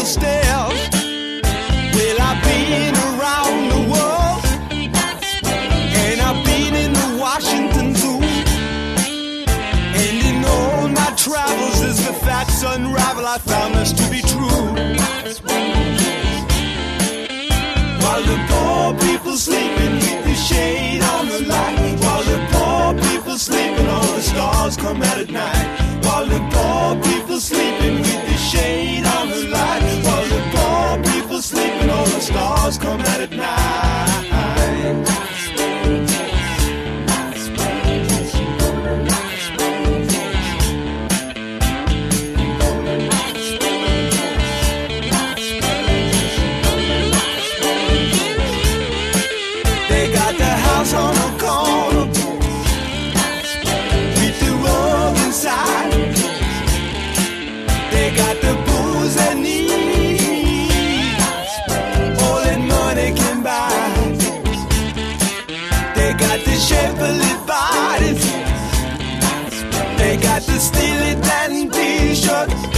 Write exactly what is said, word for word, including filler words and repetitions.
people stare. Well, I've been around the world, and I've been in the Washington Zoo, and in all my travels as the facts unravel, I found this to be true. While the poor people sleeping with the shade on the light, while the poor people sleeping, all the stars come out at night. While the poor people sleeping with the shade on the light, while the poor people sleeping, all the stars come out at night. They got the house on the corner with the rug inside. They got the booze they need, all that money can buy. They got the shapely bodies, they got the Steely Dan t-shirts,